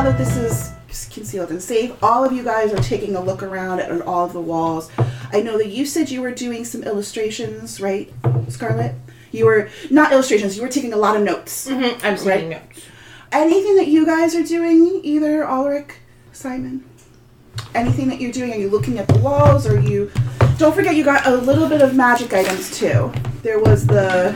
now that this is concealed and safe, all of you guys are taking a look around at all of the walls. I know that you said you were doing some illustrations, right, Scarlett? You were, not illustrations, you were taking a lot of notes. Mm-hmm. I'm taking notes. Anything that you guys are doing, either Ulrich, Simon? Anything that you're doing? Are you looking at the walls? Or you... Don't forget you got a little bit of magic items too. There was the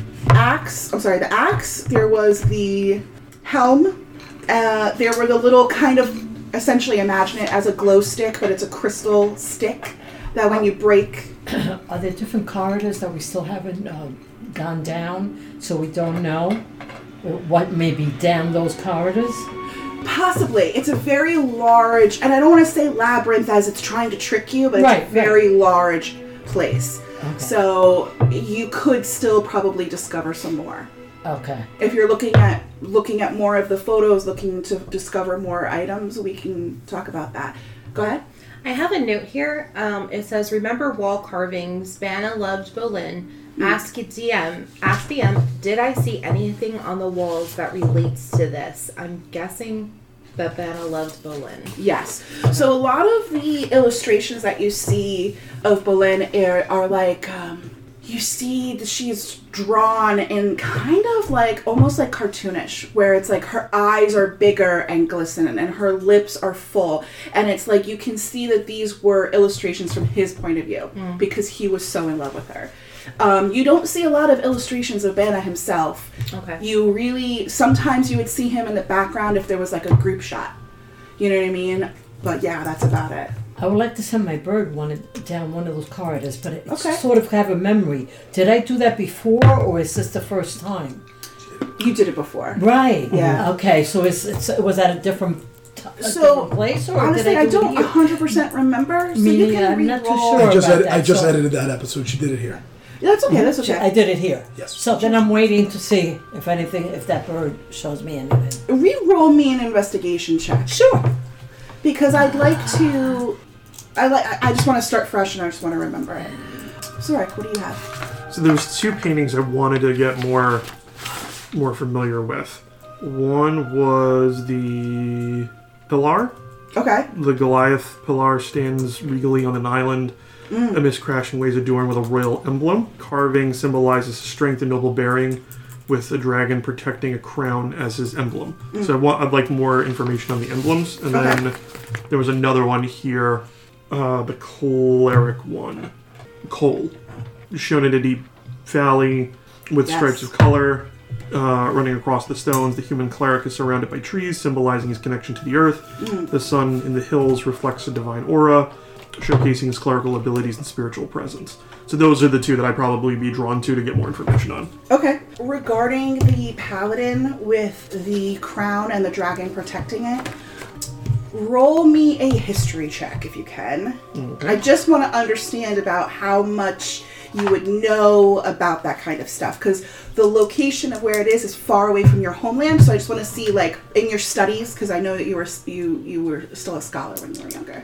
axe. There was the helm. There were the little kind of, essentially imagine it as a glow stick, but it's a crystal stick that when you break... Are there different corridors that we still haven't gone down, so we don't know what may be down those corridors? Possibly. It's a very large, and I don't want to say labyrinth as it's trying to trick you, but it's a very large place. Okay. So you could still probably discover some more. Okay. If you're looking at more of the photos, looking to discover more items, we can talk about that. Go ahead. I have a note here. It says, remember wall carvings. Vanna loved Boleyn. Ask DM, did I see anything on the walls that relates to this? I'm guessing that Vanna loved Boleyn. Yes. So a lot of the illustrations that you see of Boleyn are like, you see that she's drawn in kind of like, almost like cartoonish, where it's like her eyes are bigger and glisten and her lips are full. And it's like, you can see that these were illustrations from his point of view because he was so in love with her. You don't see a lot of illustrations of Vanna himself. Okay. You really, sometimes you would see him in the background if there was like a group shot. You know what I mean? But yeah, that's about it. I would like to send my bird down one of those corridors, but it's sort of have a memory. Did I do that before, or is this the first time? You did it before. Right. Yeah. Okay, so was that a different place? Or honestly, I don't 100% remember. So me, you can I'm not too re-roll. sure I just edited that episode. She did it here. Yeah, that's okay. That's okay. I did it here. Yes. So then I'm waiting to see if that bird shows me anything. Re-roll me an investigation check. Sure. Because I'd like to. I just want to start fresh and I just want to remember it. So, Rick, what do you have? So there's two paintings I wanted to get more familiar with. One was the Pilar. Okay. The Goliath Pilar stands regally on an island amidst crashing waves adorned with a royal emblem. Carving symbolizes strength and noble bearing, with a dragon protecting a crown as his emblem. So I'd like more information on the emblems. And then there was another one here, the cleric one. Cole, shown in a deep valley with stripes of color running across the stones. The human cleric is surrounded by trees, symbolizing his connection to the earth. The sun in the hills reflects a divine aura, showcasing his clerical abilities and spiritual presence. So those are the two that I'd probably be drawn to get more information on. Okay. Regarding the paladin with the crown and the dragon protecting it, roll me a history check if you can. Okay. I just want to understand about how much you would know about that kind of stuff, because the location of where it is far away from your homeland. So I just want to see, like, in your studies, because I know that you were still a scholar when you were younger.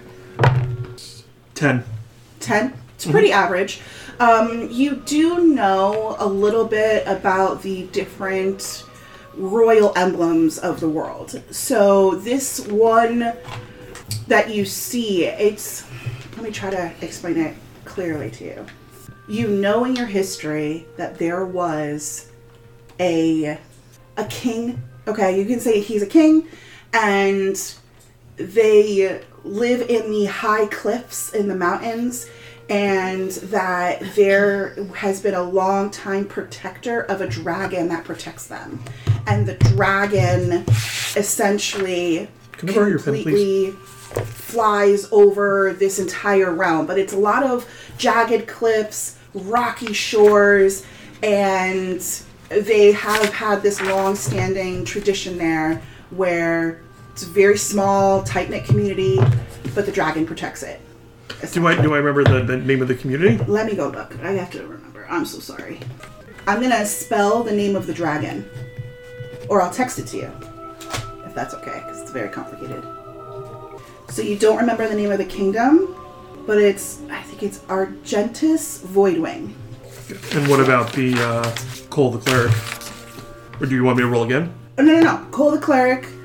10. It's pretty average. You do know a little bit about the different royal emblems of the world. So this one that you see, let me try to explain it clearly to you. You know in your history that there was a king. Okay, you can say he's a king, and they live in the high cliffs in the mountains, and that there has been a long time protector of a dragon that protects them. And the dragon essentially completely flies over this entire realm. But it's a lot of jagged cliffs, rocky shores, and they have had this long-standing tradition there where it's a very small, tight-knit community, but the dragon protects it. Do I remember the name of the community? Let me go look. I have to remember. I'm so sorry. I'm going to spell the name of the dragon. Or I'll text it to you. If that's okay, because it's very complicated. So you don't remember the name of the kingdom, but I think it's Argentus Voidwing. And what about the Cole the Cleric? Or do you want me to roll again? No. Cole the Cleric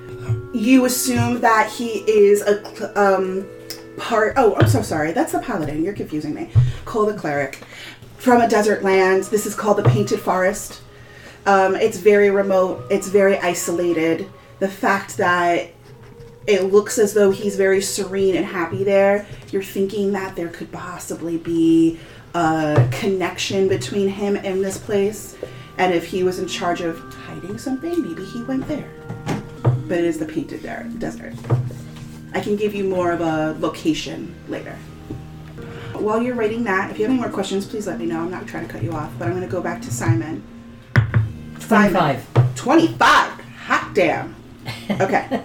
You assume that he is a part. Oh, I'm so sorry. That's the paladin. You're confusing me. Cole the cleric. From a desert land. This is called the Painted Forest. It's very remote. It's very isolated. The fact that it looks as though he's very serene and happy there, you're thinking that there could possibly be a connection between him and this place. And if he was in charge of hiding something, maybe he went there. But it is the Painted Desert. I can give you more of a location later. While you're writing that, if you have any more questions, please let me know. I'm not trying to cut you off, but I'm going to go back to Simon. 25. 25! Hot damn. Okay.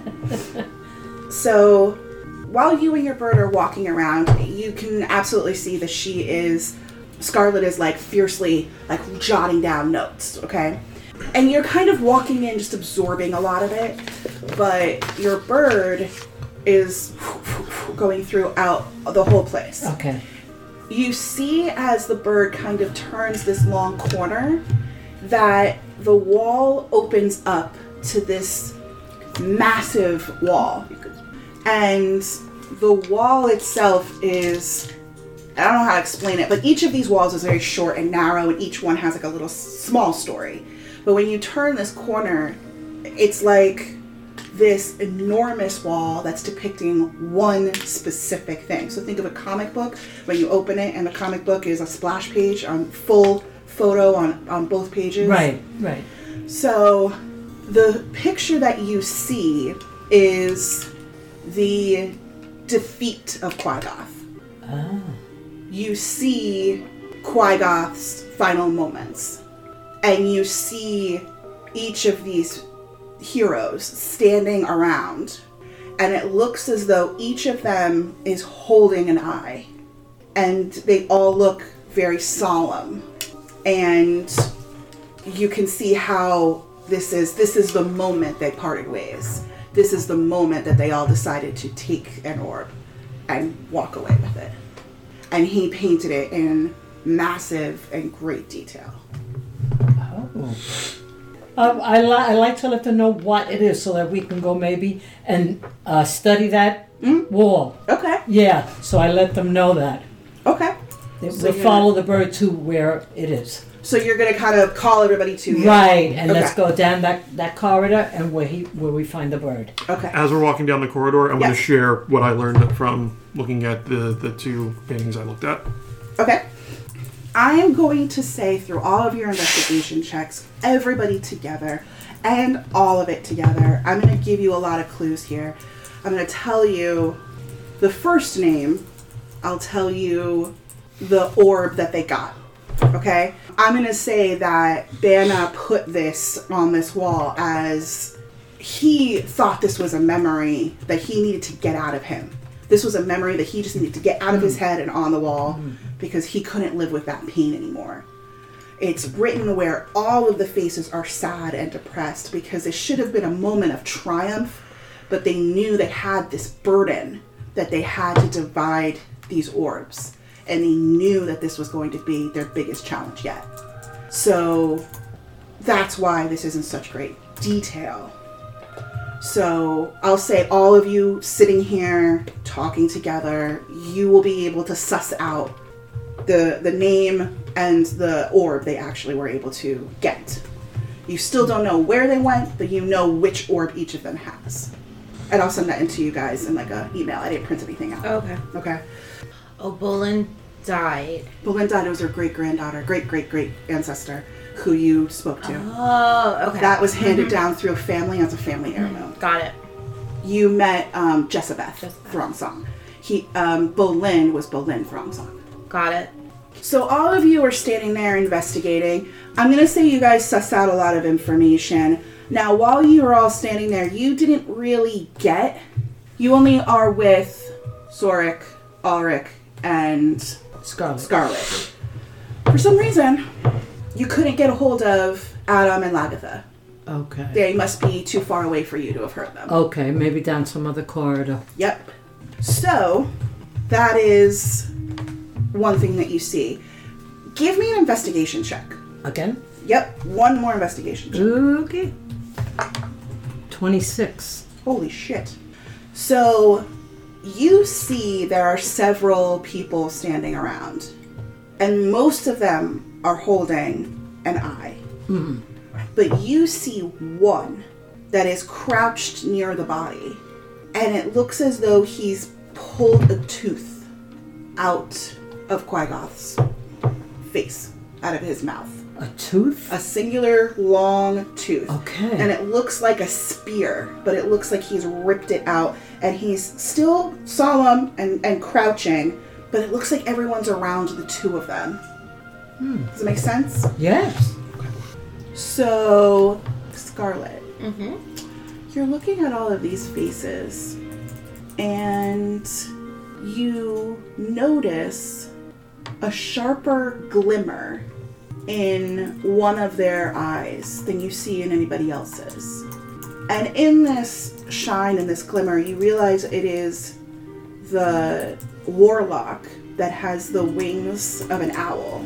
So, while you and your bird are walking around, you can absolutely see that Scarlet is like fiercely like jotting down notes, okay? And you're kind of walking in, just absorbing a lot of it, but your bird is going throughout the whole place. Okay. You see as the bird kind of turns this long corner that the wall opens up to this massive wall. And the wall itself is, I don't know how to explain it, but each of these walls is very short and narrow, and each one has like a little small story. But when you turn this corner, it's like this enormous wall that's depicting one specific thing. So think of a comic book when you open it and the comic book is a splash page on full photo on both pages. Right. So the picture that you see is the defeat of Quaggoth. Ah. You see Quaggoth's final moments. And you see each of these heroes standing around. And it looks as though each of them is holding an eye. And they all look very solemn. And you can see how this is the moment they parted ways. This is the moment that they all decided to take an orb and walk away with it. And he painted it in massive and great detail. Oh. I like to let them know what it is so that we can go maybe and study that wall. Okay. Yeah, so I let them know that. Okay. We'll follow the bird to where it is. So you're going to kind of call everybody to you. Right, and Okay. let's go down that corridor and where we find the bird. Okay. As we're walking down the corridor, I'm going Yes. to share what I learned from looking at the two paintings I looked at. Okay. I am going to say through all of your investigation checks, everybody together, and all of it together, I'm going to give you a lot of clues here. I'm going to tell you the first name. I'll tell you the orb that they got. Okay? I'm going to say that Banna put this on this wall as he thought this was a memory that he needed to get out of him. This was a memory that he just needed to get out of his head and on the wall because he couldn't live with that pain anymore. It's written where all of the faces are sad and depressed because it should have been a moment of triumph, but they knew they had this burden that they had to divide these orbs. And they knew that this was going to be their biggest challenge yet. So that's why this is in such great detail. So I'll say all of you sitting here talking together, you will be able to suss out the name and the orb they actually were able to get. You still don't know where they went, but you know which orb each of them has. And I'll send that into you guys in like an email. I didn't print anything out. Okay. Okay. Oh, Bolin died. Belinda was her great-granddaughter, great-great-great ancestor who you spoke to. Oh, okay. That was handed down through a family as a family heirloom. Got it. You met Jessabeth Throngsong. Bolin was Bolin Throngsong. Got it. So all of you are standing there investigating. I'm going to say you guys suss out a lot of information. Now, while you were all standing there, you didn't really get. You only are with Zorik, Ulrich, and Scarlet. For some reason, you couldn't get a hold of Adam and Lagatha. Okay. They must be too far away for you to have heard them. Okay, maybe down some other corridor. Yep. So, that is one thing that you see. Give me an investigation check. Again? Yep, one more investigation check. Okay. 26. Holy shit. So, you see there are several people standing around. And most of them are holding an eye. Mm-hmm. But you see one that is crouched near the body. And it looks as though he's pulled a tooth out of Qui-Goth's face, out of his mouth. A tooth? A singular long tooth. Okay. And it looks like a spear, but it looks like he's ripped it out. And he's still solemn and crouching, but it looks like everyone's around the two of them. Does it make sense? Yes. So, Scarlet, Mm-hmm. you're looking at all of these faces, and you notice a sharper glimmer in one of their eyes than you see in anybody else's. And in this shine and this glimmer, you realize it is the warlock that has the wings of an owl.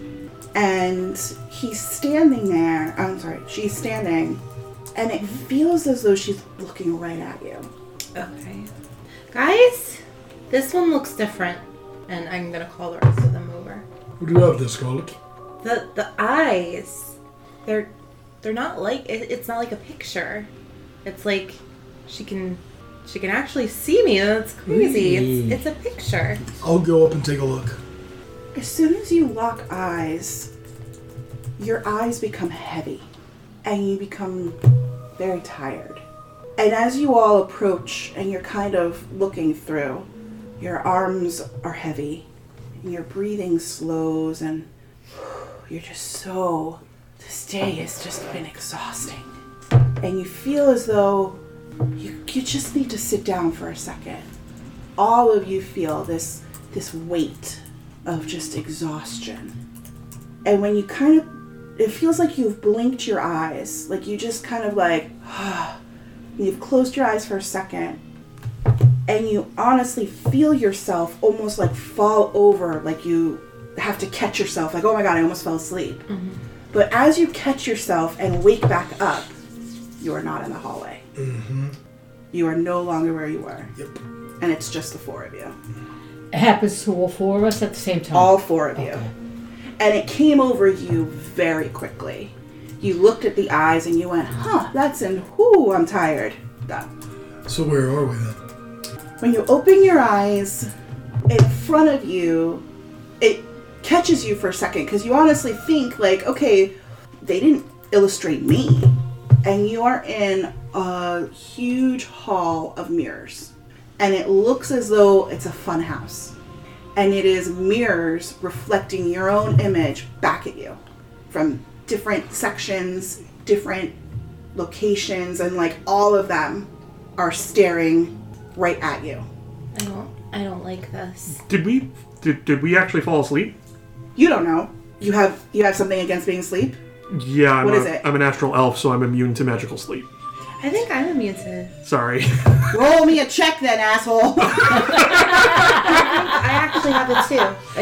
And he's standing there, she's standing, and it feels as though she's looking right at you. Okay. Guys, this one looks different. And I'm gonna call the rest of them over. What do you have there, Scarlet? The eyes, they're not like, it's not like a picture. It's like she can actually see me. That's crazy. Really? It's a picture. I'll go up and take a look. As soon as you lock eyes, your eyes become heavy and you become very tired. And as you all approach and you're kind of looking through, your arms are heavy and your breathing slows and you're just so, this day has just been exhausting. And you feel as though you just need to sit down for a second. All of you feel this weight of just exhaustion. And when you it feels like you've blinked your eyes, like you just kind of like, you've closed your eyes for a second, and you honestly feel yourself almost like fall over, like you have to catch yourself, like, oh my god, I almost fell asleep. Mm-hmm. But as you catch yourself and wake back up, you are not in the hallway. Mm-hmm. You are no longer where you were. Yep. And it's just the four of you. It happens to all four of us at the same time. All four of you. Okay. And it came over you very quickly. You looked at the eyes and you went, I'm tired. Done. So where are we then? When you open your eyes, in front of you, it catches you for a second because you honestly think like, okay, they didn't illustrate me. And you are in a huge hall of mirrors. And it looks as though it's a fun house. And it is mirrors reflecting your own image back at you from different sections, different locations, and like all of them are staring right at you. I don't like this. Did we actually fall asleep? You don't know. You have something against being asleep? Yeah, What is it? I'm a natural elf, so I'm immune to magical sleep. I think I'm immune to. Sorry. Roll me a check then, asshole. I actually have it too.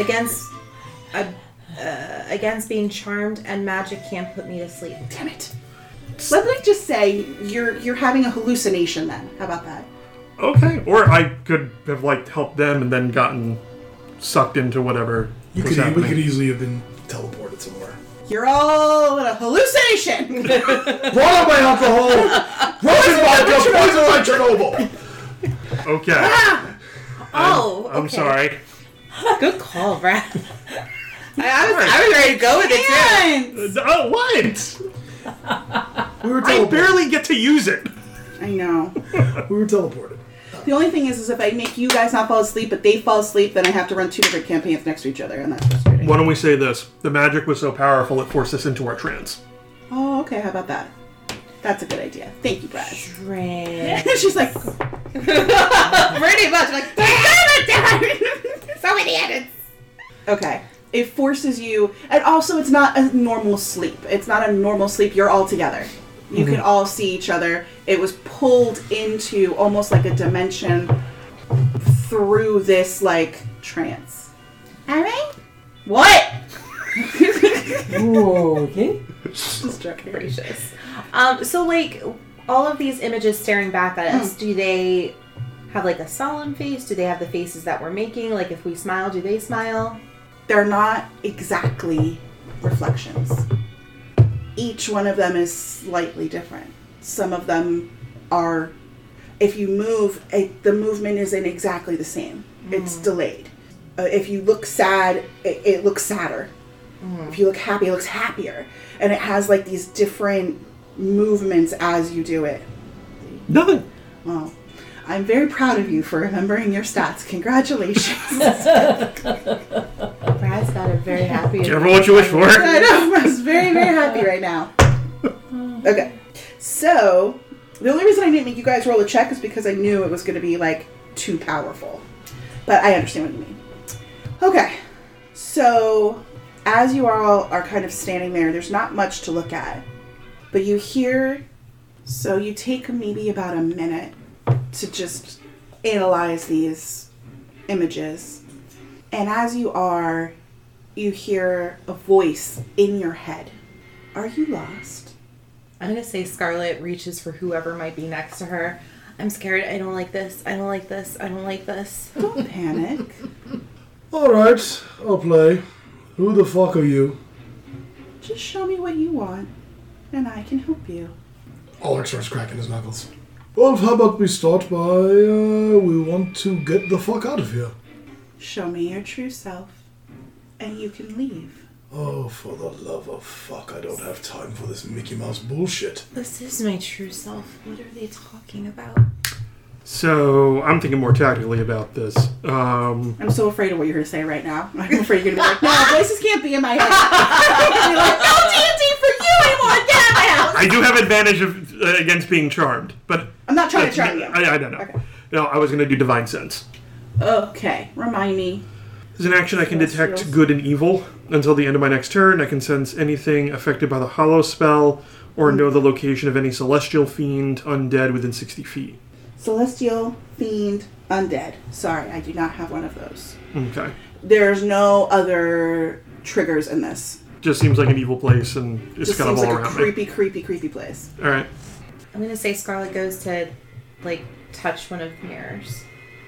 Against being charmed, and magic can't put me to sleep. Damn it. Let me just say you're having a hallucination then. How about that? Okay. Or I could have helped them and then gotten sucked into whatever We was could happening. easily have been teleported somewhere. You're all in a hallucination. Brought up by alcohol! Poison by Chernobyl! Okay. Oh, I'm okay. sorry. Good call, Brad. I was ready to go with it too. Oh, what? We were I teleported. barely get to use it. I know. We were teleported. The only thing is if I make you guys not fall asleep, but they fall asleep, then I have to run two different campaigns next to each other, and that's frustrating. Why don't we say this? The magic was so powerful it forced us into our trance. Oh, okay. How about that? That's a good idea. Thank you, Brad. Trans. She's like, Pretty much. Like, damn it! So many edits. okay. It forces you, and also it's not a normal sleep. It's not a normal sleep. You're all together. You can all see each other. It was pulled into almost like a dimension through this trance. All right. What? Ooh, okay. Just joking. Gracious. So all of these images staring back at us, do they have like a solemn face? Do they have the faces that we're making? Like if we smile, do they smile? They're not exactly reflections. Each one of them is slightly different. Some of them are, if you move, the movement isn't exactly the same. It's delayed. If you look sad, it looks sadder. If you look happy, it looks happier. And it has like these different movements as you do it. Nothing. Well, I'm very proud of you for remembering your stats. Congratulations. Brad's got a very happy. Careful what you wish for. I know. I was very, very happy right now. Okay. So, the only reason I didn't make you guys roll a check is because I knew it was going to be, like, too powerful. But I understand what you mean. Okay. So, as you all are kind of standing there, there's not much to look at. But you hear... So, you take maybe about a minute to just analyze these images. And as you are, you hear a voice in your head. Are you lost? I'm going to say Scarlet reaches for whoever might be next to her. I'm scared. I don't like this. I don't like this. I don't like this. Don't panic. Alright, I'll play. Who the fuck are you? Just show me what you want, and I can help you. Ulrich starts cracking his knuckles. Well, how about we start by, we want to get the fuck out of here. Show me your true self, and you can leave. Oh, for the love of fuck, I don't have time for this Mickey Mouse bullshit. This is my true self. What are they talking about? So, I'm thinking more tactically about this. I'm so afraid of what you're going to say right now. I'm afraid you're going to be like, no, voices can't be in my head. You're going to be like, no D&D for you anymore. Get out of my house. I do have advantage against being charmed, but... I'm not trying to charm you. I don't know. Okay. No, I was going to do Divine Sense. Okay, remind me. As an action, I can detect Celestials. good and evil. Until the end of my next turn, I can sense anything affected by the Hollow spell or know the location of any celestial fiend, undead within 60 feet. Celestial, Fiend, Undead. Sorry, I do not have one of those. Okay. There's no other triggers in this. Just seems like an evil place, and it's Just kind of seems all like a around creepy place. me. All right. I'm going to say Scarlet goes to, like, touch one of the mirrors.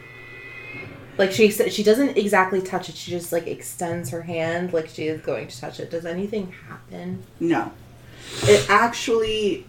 Like, she doesn't exactly touch it. She just, like, extends her hand like she is going to touch it. Does anything happen? No. It actually,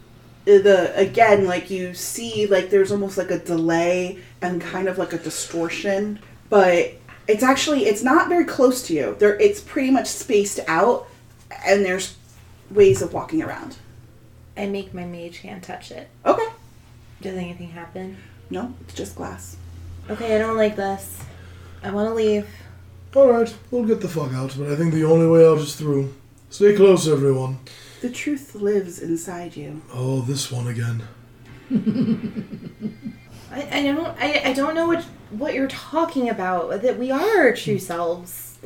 like you see, like there's almost like a delay and kind of like a distortion, but it's not very close to you. It's pretty much spaced out, and there's ways of walking around. I make my mage hand touch it. Okay. Does anything happen? No, it's just glass. Okay, I don't like this. I want to leave. Alright, we'll get the fuck out, but I think the only way out is through. Stay close, everyone. The truth lives inside you. Oh, this one again. I don't know what you're talking about. That we are our true selves.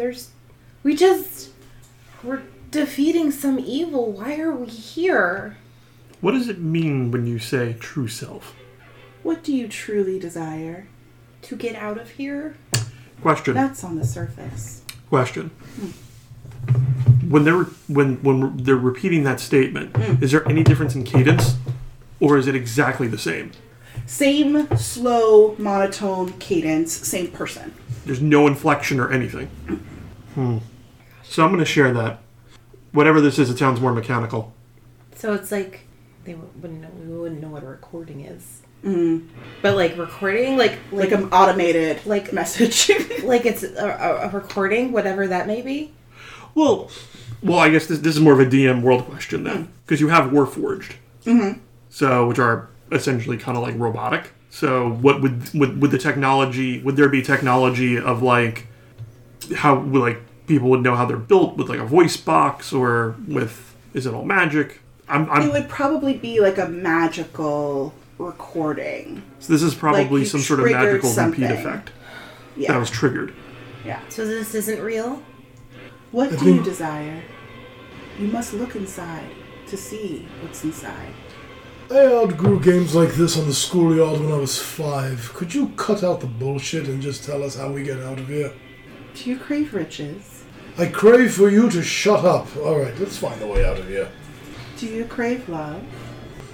We're defeating some evil. Why are we here? What does it mean when you say true self? What do you truly desire? To get out of here? Question. That's on the surface. Question. When they're repeating that statement, is there any difference in cadence, or is it exactly the same? Same slow, monotone cadence, same person. There's no inflection or anything. So I'm going to share that. Whatever this is, it sounds more mechanical. So it's like we wouldn't know what a recording is. Mm. But like recording, like an automated like message. like it's a recording, whatever that may be. Well, I guess this is more of a DM world question then, because you have Warforged, so which are essentially kind of like robotic. So what would the technology? Would there be technology of like how like people would know how they're built with like a voice box, or with is it all magic? It would probably be like a magical recording. So this is probably like some sort of triggered magical something. repeat effect Yeah. that was triggered. Yeah. So this isn't real? What I do you think- desire? You must look inside to see what's inside. I outgrew games like this on the schoolyard when I was 5. Could you cut out the bullshit and just tell us how we get out of here? Do you crave riches? I crave for you to shut up. Alright, let's find a way out of here. Do you crave love?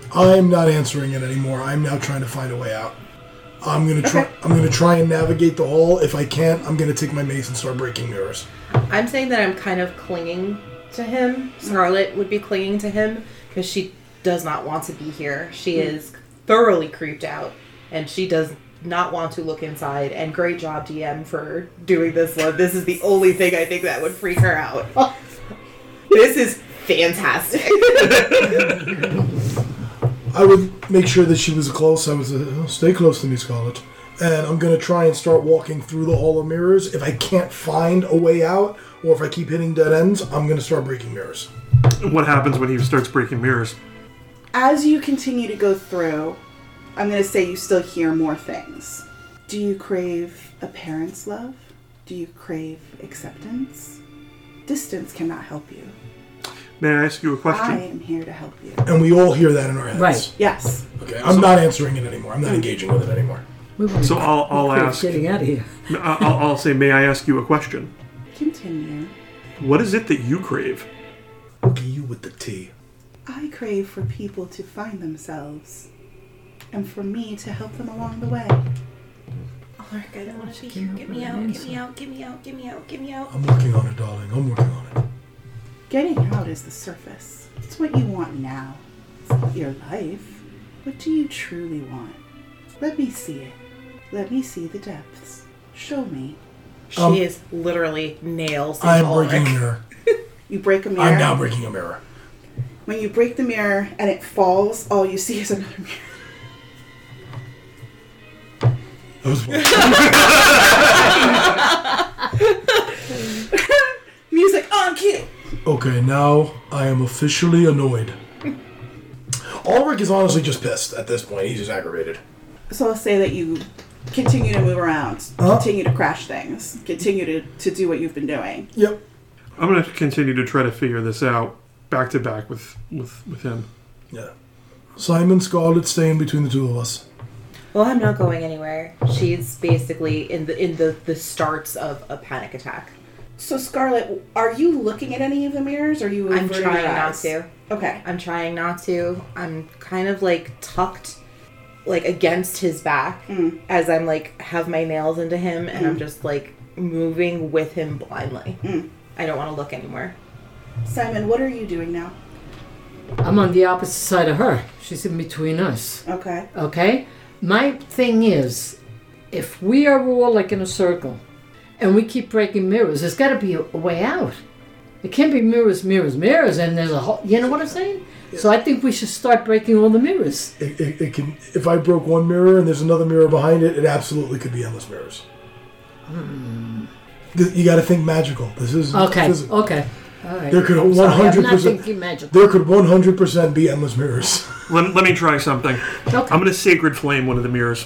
I'm not answering it anymore. I'm now trying to find a way out. I'm gonna try. Okay. I'm gonna try and navigate the hall. If I can't, I'm gonna take my mace and start breaking mirrors. I'm saying that I'm kind of clinging to him. Scarlet would be clinging to him because she does not want to be here. She is thoroughly creeped out, and she does not want to look inside. And great job, DM, for doing this one. This is the only thing I think that would freak her out. This is fantastic. I would make sure that she was close. I was stay close to me, Scarlet. And I'm gonna try and start walking through the hall of mirrors. If I can't find a way out, or if I keep hitting dead ends, I'm gonna start breaking mirrors. What happens when he starts breaking mirrors? As you continue to go through, I'm going to say you still hear more things. Do you crave a parent's love? Do you crave acceptance? Distance cannot help you. May I ask you a I question? am here to help you. And we all hear that in our heads. Right. Yes. Okay. I'm not answering it anymore. I'm not engaging with it anymore. So I'll ask. Getting out of here. I'll say, may I ask you a question? Continue. What is it that you crave? Okay, you with the tea. I crave for people to find themselves, and for me to help them along the way. Ulrich, I don't want to be here. Get me out, get me out, get me out, get me out, get me out. I'm working on it, darling. I'm working on it. Getting out is the surface. It's what you want now. It's not your life. What do you truly want? Let me see it. Let me see the depths. Show me. She is literally nails. I'm Ulrich. breaking a mirror. You break a mirror. I'm now breaking a mirror. When you break the mirror and it falls, all you see is another mirror. That was Music on cue. Okay, now I am officially annoyed. Ulrich is honestly just pissed at this point. He's just aggravated. So I'll say that you continue to move around, continue to crash things, continue to do what you've been doing. Yep. I'm going to continue to try to figure this out back to back with him. Yeah. Simon, Scarlet, stay in between the two of us. Well, I'm not going anywhere. She's basically in the starts of a panic attack. So Scarlet, are you looking at any of the mirrors? Or are you? I'm averting trying your not eyes? to. Okay. I'm trying not to. I'm kind of like tucked like against his back as I'm like have my nails into him and I'm just like moving with him blindly. I don't want to look anymore. Simon, what are you doing now? I'm on the opposite side of her. She's in between us. Okay. Okay? My thing is, if we are all like in a circle and we keep breaking mirrors, there's got to be a way out. It can't be mirrors, mirrors, mirrors, and there's a whole. You know what I'm saying? So I think we should start breaking all the mirrors. It can. If I broke one mirror and there's another mirror behind it, it absolutely could be endless mirrors. You got to think magical. This is Okay. physical. Okay. All right. There could I'm sorry, I'm not 100%. thinking magic. There could 100% be endless mirrors. Let me try something. Okay. I'm going to sacred flame one of the mirrors.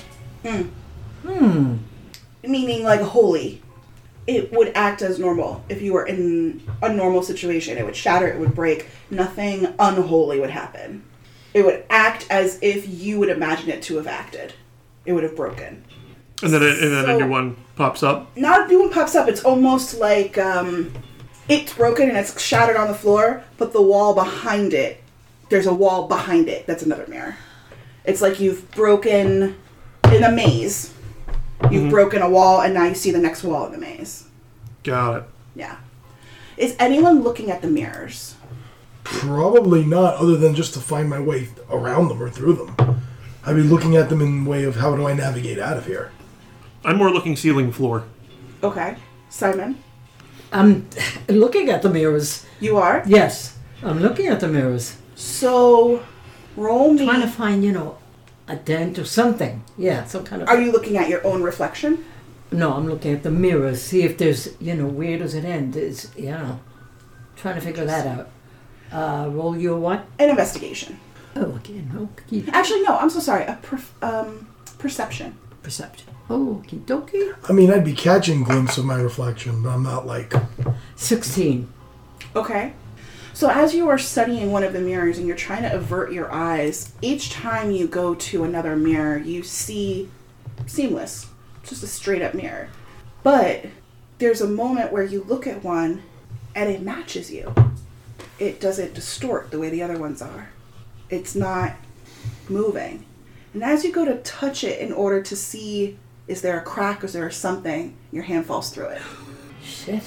Meaning like holy. It would act as normal. If you were in a normal situation, it would shatter, it would break. Nothing unholy would happen. It would act as if you would imagine it to have acted. It would have broken. And then a So- new one pops up. Not a new one pops up. It's almost like it's broken and it's shattered on the floor, but the wall behind it, there's a wall behind it that's another mirror. It's like you've broken in a maze. You've broken a wall and now you see the next wall in the maze. Got it. Yeah. Is anyone looking at the mirrors? Probably not, other than just to find my way around them or through them. I'd be looking at them in way of how do I navigate out of here. I'm more looking ceiling floor. Okay. Simon? I'm looking at the mirrors. You are? Yes, I'm looking at the mirrors. So, roll me. Trying to find, a dent or something. Yeah, some kind of... Are you looking at your own reflection? No, I'm looking at the mirrors. See if there's, where does it end? Trying to figure that out. Roll your what? An investigation. Oh, again. Okay. Actually, no. I'm so sorry. A perception. Perception. Okie dokie. I mean, I'd be catching a glimpse of my reflection, but I'm not like... 16. Okay. So as you are studying one of the mirrors and you're trying to avert your eyes, each time you go to another mirror, you see seamless. Just a straight up mirror. But there's a moment where you look at one and it matches you. It doesn't distort the way the other ones are. It's not moving. And as you go to touch it in order to see, is there a crack, is there something, your hand falls through it. Shit.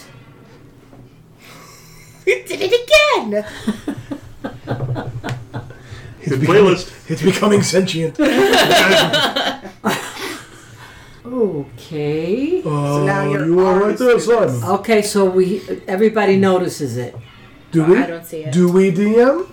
You did it again! Good playlist. It's becoming sentient. Okay. So now your You are right arms there, do this. Simon. Okay, so everybody notices it. Do Oh, we? I don't see it. Do we, DM?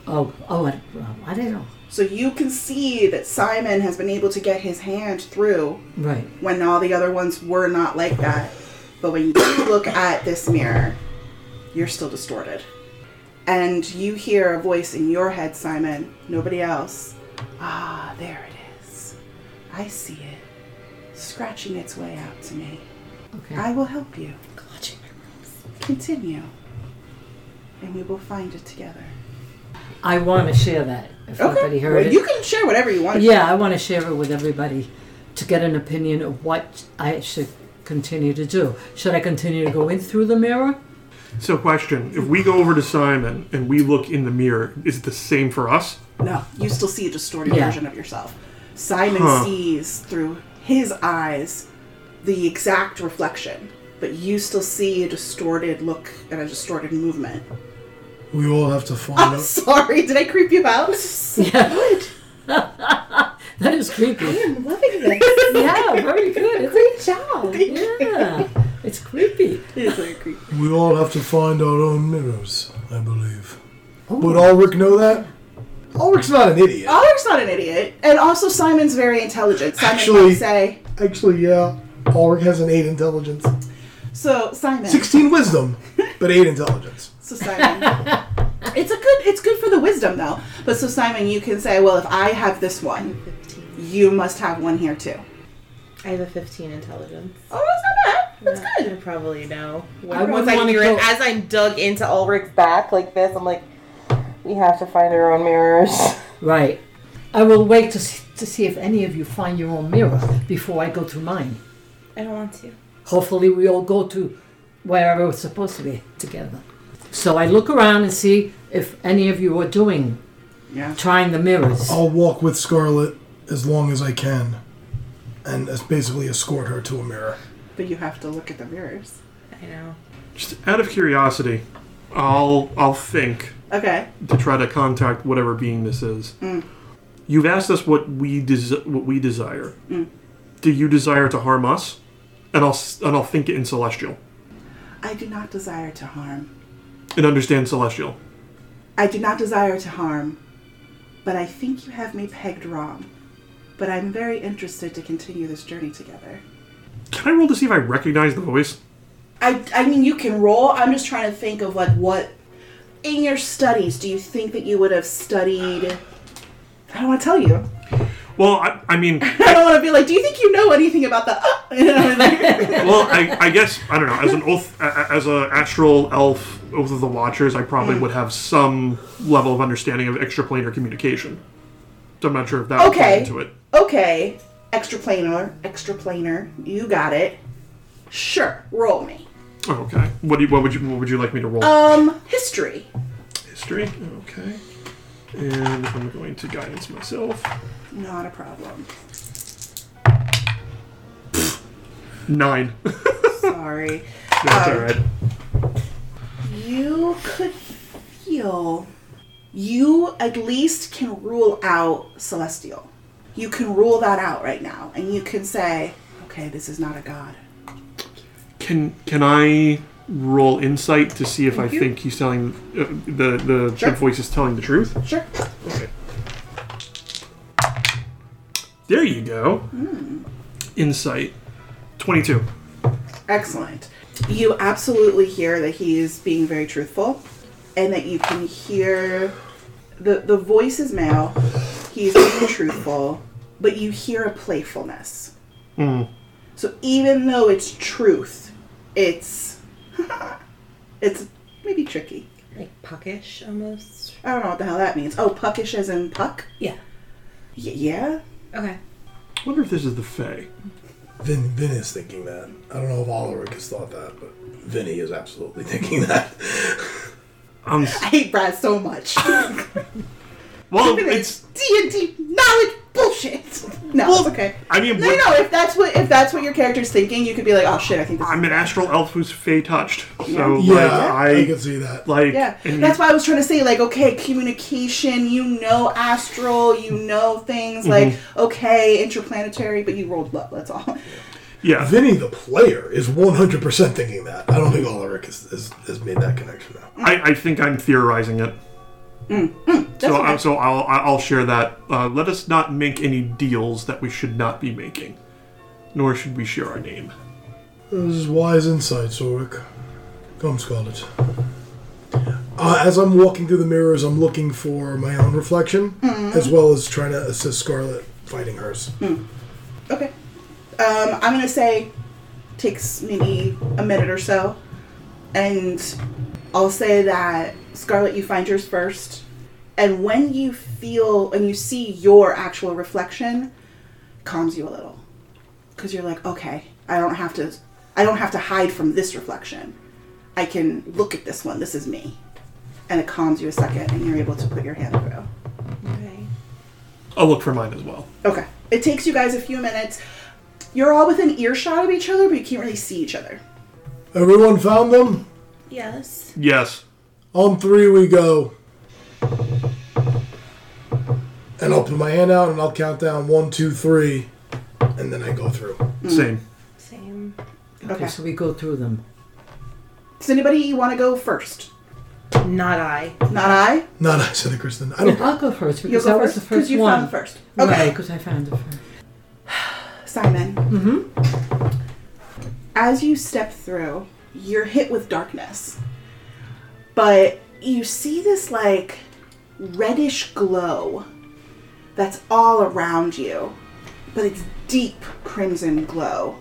I don't know. So you can see that Simon has been able to get his hand through Right. when all the other ones were not like that. But when you look at this mirror, you're still distorted. And you hear a voice in your head, Simon, nobody else. Ah, there it is. I see it. Scratching its way out to me. Okay. I will help you. Clutching my ropes. Continue. And we will find it together. I want to share that. If everybody heard Well, it. you can share whatever you want. Yeah, I want to share it with everybody to get an opinion of what I should continue to do. Should I continue to go in through the mirror? So, question: if we go over to Simon and we look in the mirror, is it the same for us? No, you still see a distorted Yeah. version of yourself. Simon Huh. sees through his eyes the exact reflection, but you still see a distorted look and a distorted movement. We all have to find I'm out. sorry, did I creep you out? Yeah. That is creepy. I'm loving this. Yeah, very good. Great job. Yeah, it's creepy. It is very creepy. We all have to find our own mirrors, I believe. Oh. Would Ulrich know that? Ulrich's not an idiot. Ulrich's not an idiot, and also Simon's very intelligent. Simon Actually- might say, Actually, yeah. Ulrich has an 8 intelligence. so Simon. 16 wisdom, but 8 intelligence. So Simon, it's good for the wisdom though. But so Simon, you can say, well, if I have this one, 15. you must have one here too. I have a 15 intelligence. Oh, that's not bad. That's Yeah, good. I probably know. I Once wouldn't I wanna hear go- it, as I'm dug into Ulrich's back like this, I'm like, we have to find our own mirrors. Right. I will wait to see if any of you find your own mirror before I go to mine. I don't want to. Hopefully we all go to wherever we're supposed to be together. So I look around and see if any of you are Yeah. trying the mirrors. I'll walk with Scarlet as long as I can, and basically escort her to a mirror. But you have to look at the mirrors. I know. Just out of curiosity, I'll think Okay. to try to contact whatever being this is. You've asked us what we desire. Do you desire to harm us? And I'll think it in Celestial I do not desire to harm. and understand Celestial. I do not desire to harm, but I think you have me pegged wrong. But I'm very interested to continue this journey together. Can I roll to see if I recognize the voice? I mean, you can roll. I'm just trying to think of like what in your studies do you think that you would have studied? I don't want to tell you. Well, I mean, I don't want to be like, do you think you know anything about the? You know, like- well, I guess I don't know. As an oath, as a astral elf, Oath of the Watchers, I probably would have some level of understanding of extraplanar communication. So I'm not sure if that would play Okay. into it. Okay, extraplanar. You got it. Sure, roll me. Oh, okay. What would you like me to roll? History. History. Okay. And I'm going to guidance myself. Not a problem. 9. Sorry. That's all right. You could feel. You at least can rule out Celestial. You can rule that out right now, and you can say, okay, this is not a god. Can I roll insight to see if I think he's telling the Sure. good voice is telling the truth? Sure. Okay. There you go. Insight. 22. Excellent. You absolutely hear that he is being very truthful, and that you can hear the voice is male. He's being truthful, but you hear a playfulness. So even though it's truth, it's it's maybe tricky. Like puckish almost. I don't know what the hell that means. Oh, puckish as in puck? Yeah. Yeah. Okay. I wonder if this is the Fae. Vin is thinking that. I don't know if Ulrich has thought that, but Vinny is absolutely thinking that. I'm I hate Brad so much. well, Look at it's this D&D knowledge shit. No, it's okay. I mean, No, if that's what your character's thinking, you could be like, oh shit, I think this I'm is an astral elf who's fey touched. So Yeah, like I can see that. like Yeah, and that's why I was trying to say, like, okay, communication, astral, things, like, okay, interplanetary, but you rolled low, that's all. yeah. Vinny, the player, is 100% thinking that. I don't think Ulrich has made that connection now. I think I'm theorizing it. So I'll share that. Let us not make any deals that we should not be making, nor should we share our name. This is wise insight, Ulrich. Come, Scarlet. As I'm walking through the mirrors, I'm looking for my own reflection, as well as trying to assist Scarlet fighting hers. Okay. I'm going to say takes maybe a minute or so, and I'll say that, Scarlet, you find yours first, and when you feel and you see your actual reflection, calms you a little, because you're like, okay, I don't have to hide from this reflection. I can look at this one. This is me, and it calms you a second, and you're able to put your hand through. Okay. I'll look for mine as well. Okay. It takes you guys a few minutes. You're all within earshot of each other, but you can't really see each other. Everyone found them? Yes. Yes. On 3 we go. And I'll put my hand out and I'll count down 1, 2, 3, and then I go through. Same. Same. Okay. So we go through them. Does anybody want to go first? Not I. Not I? Not I, said Kristen. I don't. I'll go first You'll because go that was first the first you one. found it first. Okay. Right, because I found it first. Simon. As you step through, you're hit with darkness. But you see this, like, reddish glow that's all around you. But it's deep crimson glow.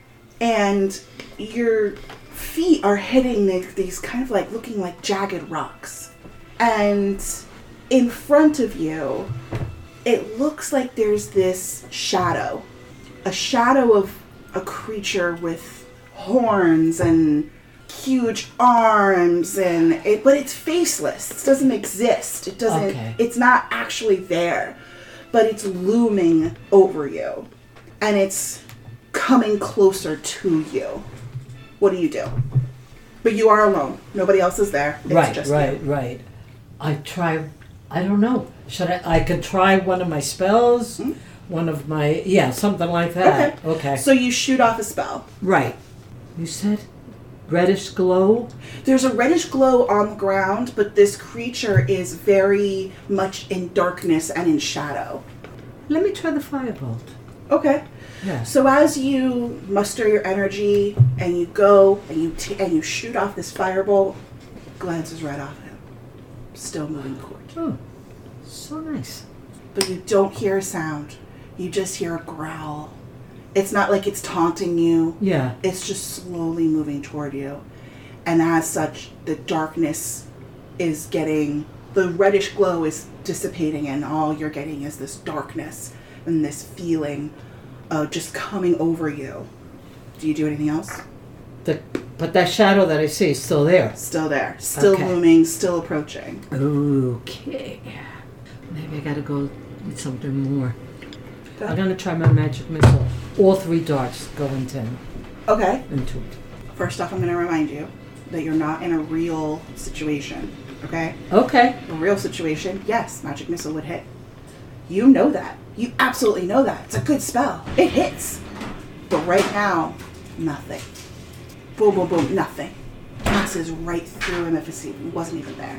And your feet are hitting these kind of like looking like jagged rocks. And in front of you, it looks like there's this shadow. A shadow of a creature with horns and huge arms but it's faceless. It doesn't exist. It doesn't Okay. It's not actually there. But it's looming over you. And it's coming closer to you. What do you do? But you are alone. Nobody else is there. It's just you. Right. I don't know. I could try one of my spells, one of my, something like that. Okay. So you shoot off a spell. Right. You said reddish glow? There's a reddish glow on the ground, but this creature is very much in darkness and in shadow. Let me try the firebolt. Okay. Yeah. So as you muster your energy and you go and you shoot off this firebolt, glances right off him, still moving toward you. Oh, so nice. But you don't hear a sound. You just hear a growl. It's not like it's taunting you. Yeah. It's just slowly moving toward you. And as such, the darkness is the reddish glow is dissipating, and all you're getting is this darkness and this feeling of just coming over you. Do you do anything else? But that shadow that I see is still there. Still there. Still Okay. looming, still approaching. Okay. Maybe I gotta go with something more. Okay. I'm gonna try my magic missile. All 3 darts go into it. Okay. First off, I'm going to remind you that you're not in a real situation. Okay? Okay. A real situation, yes, magic missile would hit. You know that. You absolutely know that. It's a good spell. It hits. But right now, nothing. Boom, boom, boom, nothing. Passes right through him if he wasn't even there.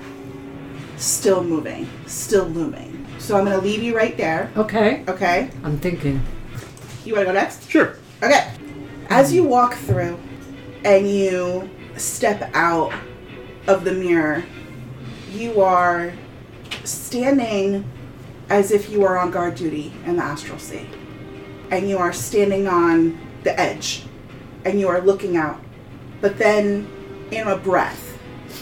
Still moving. Still looming. So I'm going to leave you right there. Okay. Okay? I'm thinking. You want to go next? Sure. Okay. As you walk through and you step out of the mirror, you are standing as if you are on guard duty in the astral sea. And you are standing on the edge. And you are looking out. But then, in a breath,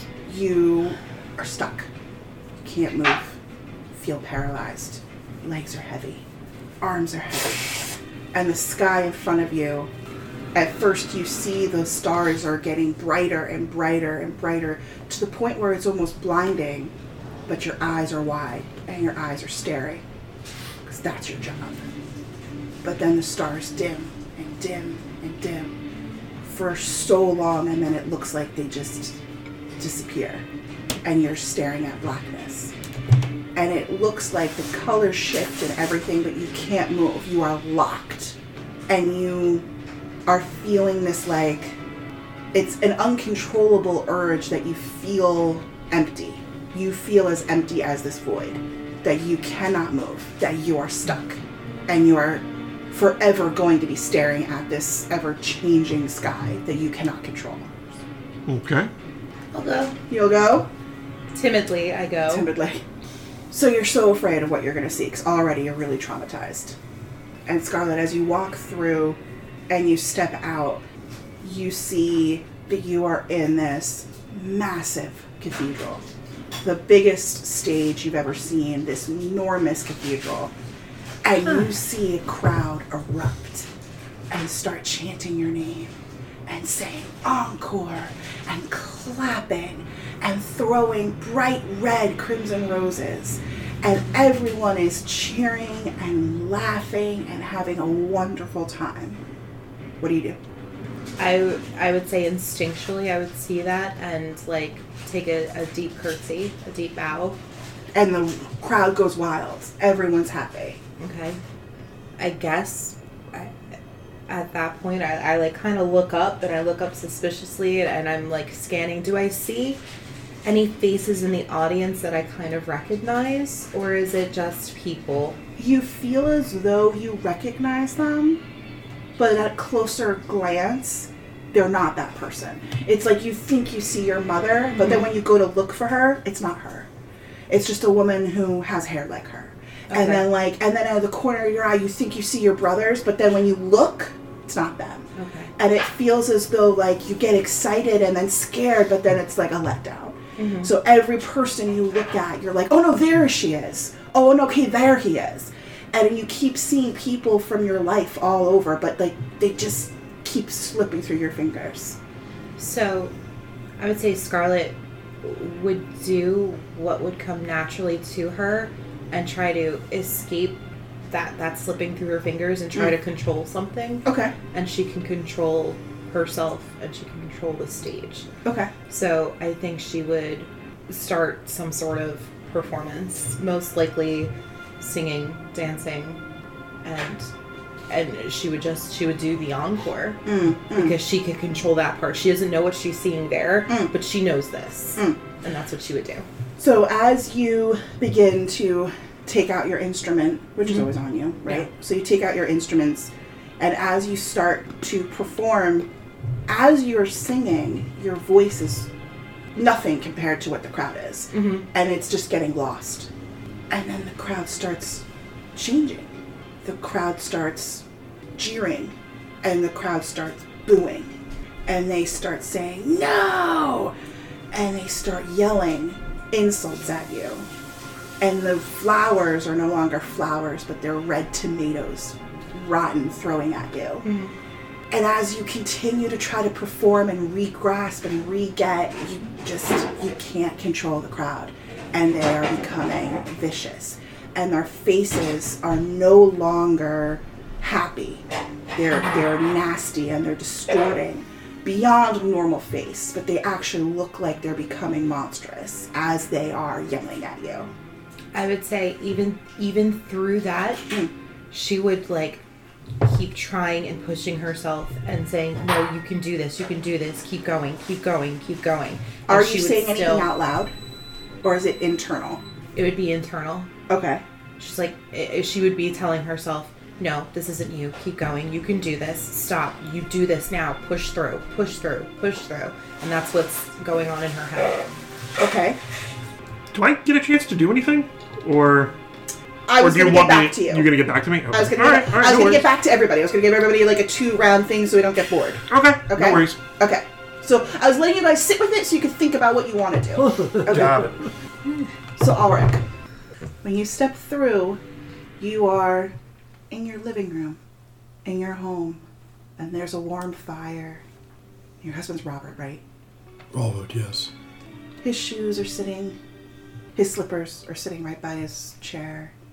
you are stuck. You can't move. Feel paralyzed. Legs are heavy. Arms are heavy. And the sky in front of you, at first you see the stars are getting brighter and brighter and brighter to the point where it's almost blinding, but your eyes are wide and your eyes are staring. because that's your job. But then the stars dim and dim and dim for so long, and then it looks like they just disappear, and you're staring at blackness. And it looks like the colors shift and everything, but you can't move. You are locked. And you are feeling this, like, it's an uncontrollable urge that you feel empty. You feel as empty as this void, that you cannot move, that you are stuck, and you are forever going to be staring at this ever-changing sky that you cannot control. Okay. I'll go. You'll go? Timidly, I go. Timidly. So you're so afraid of what you're going to see, because already you're really traumatized. And Scarlet, as you walk through and you step out, you see that you are in this massive cathedral. The biggest stage you've ever seen, this enormous cathedral. And you see a crowd erupt and start chanting your name and saying encore and clapping and throwing bright red crimson roses. And everyone is cheering and laughing and having a wonderful time. What do you do? I would say instinctually I would see that and like take a deep curtsy, a deep bow. And the crowd goes wild. Everyone's happy. Okay. I guess at that point I like kind of look up, and I look up suspiciously, and I'm like scanning. Do I see any faces in the audience that I kind of recognize, or is it just people? You feel as though you recognize them, but at a closer glance, they're not that person. It's like you think you see your mother, but then when you go to look for her, it's not her. It's just a woman who has hair like her. Okay. And then out of the corner of your eye, you think you see your brothers, but then when you look, it's not them. Okay. And it feels as though like you get excited and then scared, but then it's like a letdown. Mm-hmm. So every person you look at, you're like, oh no, there she is. Oh no, okay, there he is. And you keep seeing people from your life all over, but like they just keep slipping through your fingers. So I would say Scarlet would do what would come naturally to her and try to escape that slipping through her fingers and try to control something. Okay. And she can control herself and she can control the stage. Okay. So I think she would start some sort of performance, most likely singing, dancing, and she would do the encore because she can control that part. She doesn't know what she's seeing there, but she knows this, and that's what she would do. So as you begin to take out your instrument, which is always on you, right? Yeah. So you take out your instruments, and as you start to perform, as you're singing, your voice is nothing compared to what the crowd is. Mm-hmm. And it's just getting lost. And then the crowd starts changing. The crowd starts jeering, and the crowd starts booing. And they start saying, no! And they start yelling insults at you. And the flowers are no longer flowers, but they're red tomatoes, rotten, throwing at you. Mm-hmm. And as you continue to try to perform and re-grasp and re-get, you can't control the crowd. And they are becoming vicious. And their faces are no longer happy. They're nasty and they're distorting beyond a normal face, but they actually look like they're becoming monstrous as they are yelling at you. I would say even through that, she would like keep trying and pushing herself and saying, no, you can do this, keep going, keep going, keep going. Are you saying anything out loud? Or is it internal? It would be internal. Okay. She's like, she would be telling herself, no, this isn't you. Keep going. You can do this. Stop. You do this now. Push through. Push through. Push through. And that's what's going on in her head. Okay. Do I get a chance to do anything? Or I was going to get back to you. You're going to get back to me? Okay. I was going to get back to everybody. I was going to give everybody like a 2-round thing so we don't get bored. Okay. No worries. Okay. So I was letting you guys sit with it so you could think about what you want to do. Okay. Got it. So Ulrich, when you step through, you are in your living room, in your home, and there's a warm fire. Your husband's Robert, right? Robert, yes. His slippers are sitting right by his chair.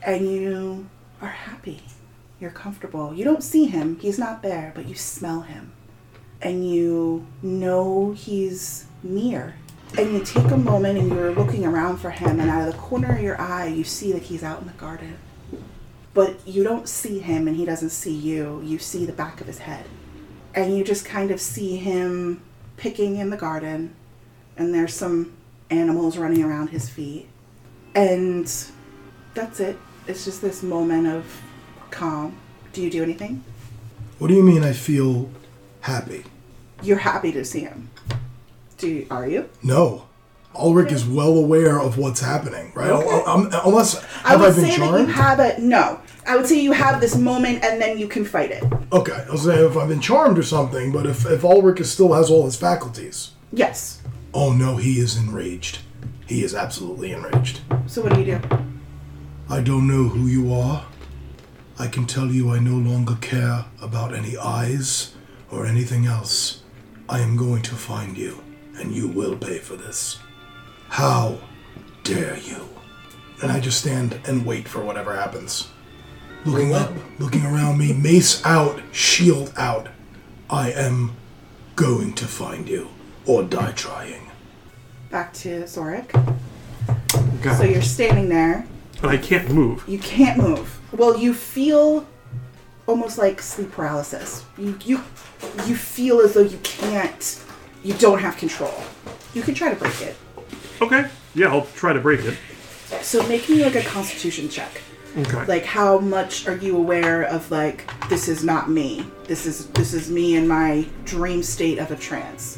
And you are happy. You're comfortable. You don't see him. He's not there, but you smell him. And you know he's near. And you take a moment and you're looking around for him, and out of the corner of your eye, you see that he's out in the garden. But you don't see him and he doesn't see you. You see the back of his head. And you just kind of see him picking in the garden, and there's some animals running around his feet. And that's it. It's just this moment of calm. Do you do anything? What do you mean I feel happy? You're happy to see him. Are you? No. Ulrich is well aware of what's happening, right? Okay. Unless, I would have I been say charmed? that you have it. No. I would say you have this moment and then you can fight it. Okay, I was saying if I've been charmed or something, but if Ulrich still has all his faculties. Yes. Oh no, he is enraged. He is absolutely enraged. So what do you do? I don't know who you are. I can tell you I no longer care about any eyes or anything else. I am going to find you, and you will pay for this. How dare you? And I just stand and wait for whatever happens. Looking up, looking around me, mace out, shield out. I am going to find you, or die trying. Back to Zorik. Okay. So you're standing there. And I can't move. You can't move. Well, you feel almost like sleep paralysis. You feel as though you don't have control. You can try to break it. Okay. Yeah, I'll try to break it. So make me like a constitution check. Okay. Like, how much are you aware of, like, this is not me. This is me in my dream state of a trance.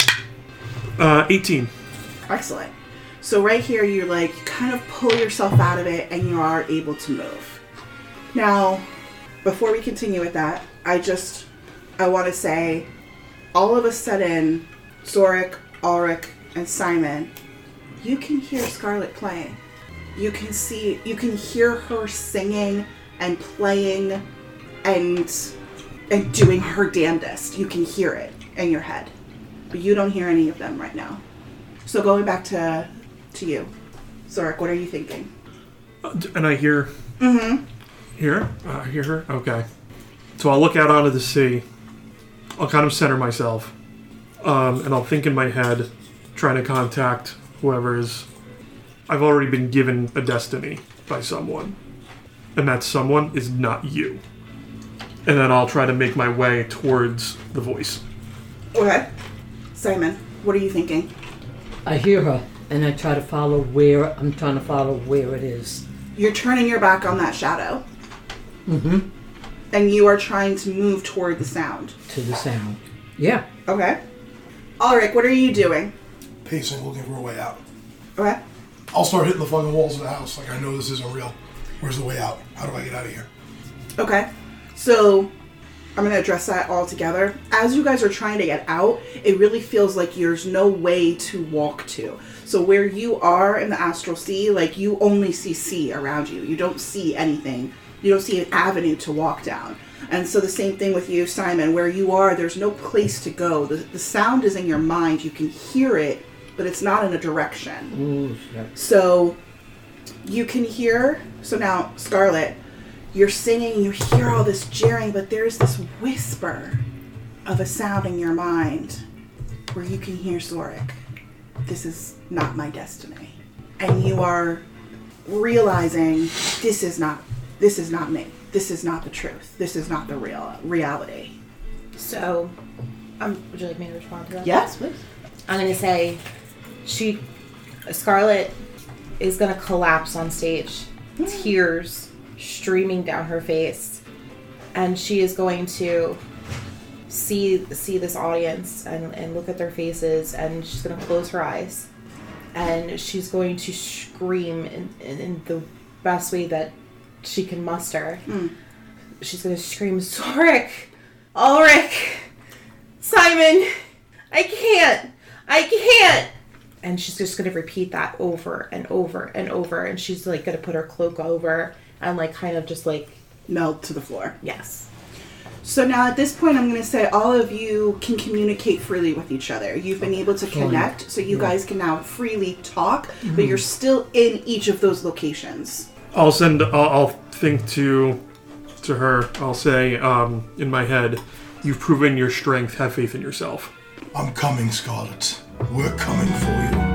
18. Excellent. So right here, you're like, you kind of pull yourself out of it and you are able to move. Now, before we continue with that, I want to say, all of a sudden, Zorik, Ulrich, and Simon, you can hear Scarlet playing. You can hear her singing and playing and doing her damnedest. You can hear it in your head. But you don't hear any of them right now. So going back to you, Zorik, what are you thinking? And I hear... Mm-hmm. Here? Hear her? Okay. So I'll look out onto the sea. I'll kind of center myself. And I'll think in my head, trying to contact whoever is... I've already been given a destiny by someone. And that someone is not you. And then I'll try to make my way towards the voice. Okay. Simon, what are you thinking? I hear her, and I try to follow where it is. You're turning your back on that shadow. Mm-hmm. And you are trying to move toward the sound. To the sound. Yeah. Okay. Ulrich, what are you doing? Pacing, looking for a way out. Okay. I'll start hitting the fucking walls of the house. Like, I know this isn't real. Where's the way out? How do I get out of here? Okay. So, I'm going to address that all together. As you guys are trying to get out, it really feels like there's no way to walk to. So where you are in the astral sea, like, you only see sea around you. You don't see anything. You don't see an avenue to walk down. And so the same thing with you, Simon. Where you are, there's no place to go. The sound is in your mind. You can hear it, but it's not in a direction. Ooh, yeah. So you can hear... So now, Scarlet, you're singing, you hear all this jeering, but there's this whisper of a sound in your mind where you can hear Zorik. This is not my destiny. And you are realizing this is not me. This is not the truth. This is not the reality. So, would you like me to respond to that? Yes, please. I'm going to say Scarlet is going to collapse on stage. Tears streaming down her face. And she is going to see this audience and look at their faces, and she's going to close her eyes. And she's going to scream in the best way that she can muster. She's going to scream, Zorik! Ulrich! Simon! I can't! And she's just going to repeat that over and over and over. And she's like going to put her cloak over and like kind of just like... melt to the floor. Yes. So now at this point, I'm going to say all of you can communicate freely with each other. You've been able to connect, so you guys can now freely talk, but you're still in each of those locations. I'll think to her. I'll say in my head, "You've proven your strength. Have faith in yourself." I'm coming, Scarlet. We're coming for you.